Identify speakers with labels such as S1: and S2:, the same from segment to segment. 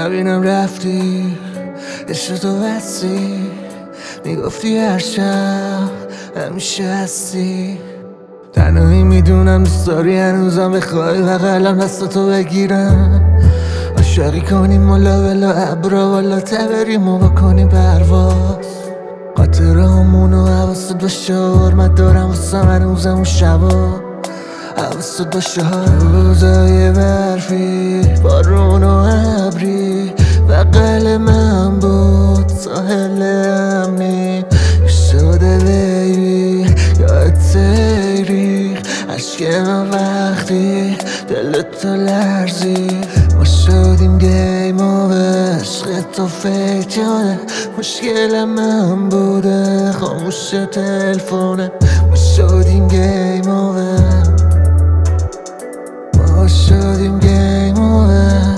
S1: نبینم رفتی عشق تو بستی، میگفتی هر شب همیشه هستی. تنهایی میدونم دوست داری هنوزم بخوای بغلم دستاتو بگیرم، عاشقی کنیم ملا بلا ابرا والا بریم و بکنیم پرواز. خاطره همونو حواست باشه، حرمت دارم واسه هنوزم اون شبا. حواست باشه روزای برفی بارون و ابری بغل من بود، ساحل امنی شده بیبی یادت ریخ عشق من وقتی دلتو لرزی. ما شدیم گیم و عشق تو فکر یاده، مشکل من بوده خاموش تلفونه. ما شدیم گیم و ما شدیم گیم اوور،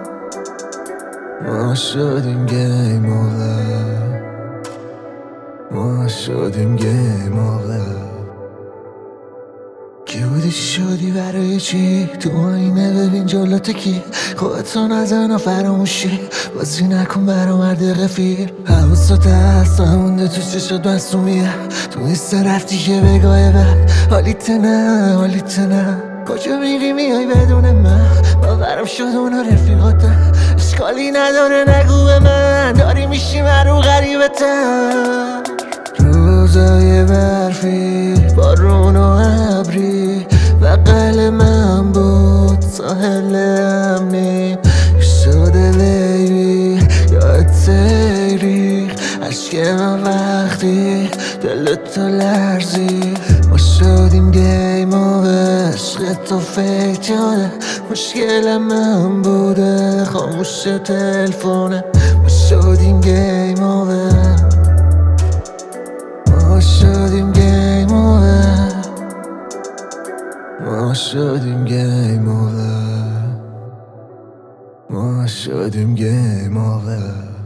S1: ما شدیم گیم اوور، ما شدیم گیم اوور. کی بودی شدی برای چی؟ تو آینه ببین جلوت کی، خودتو نزن و فراموشی بازی نکن برا مرد غفیر. حواست هست همونده تو چشات مصومیه، تو نیست رفتی که بگاه بعد حالیت نه حالیت نه. کجا میری میای بدون من، باورم شد اونا رفیقاتم، اشکالی نداره نگو به من داری میشی من رو غریبتم. روزای برفی بارون و ابری بغل من بود، ساحل امنی شده بیبی یادت ریخ عشق من وقتی دلتو لرزی. ما شدیم گیم و عشق تو فکر یاده، مشکل من بوده خاموش تلفونه. ما شدیم گیم اوور، ما شدیم گیم اوور، ما شدیم گیم اوور، ما شدیم گیم اوور.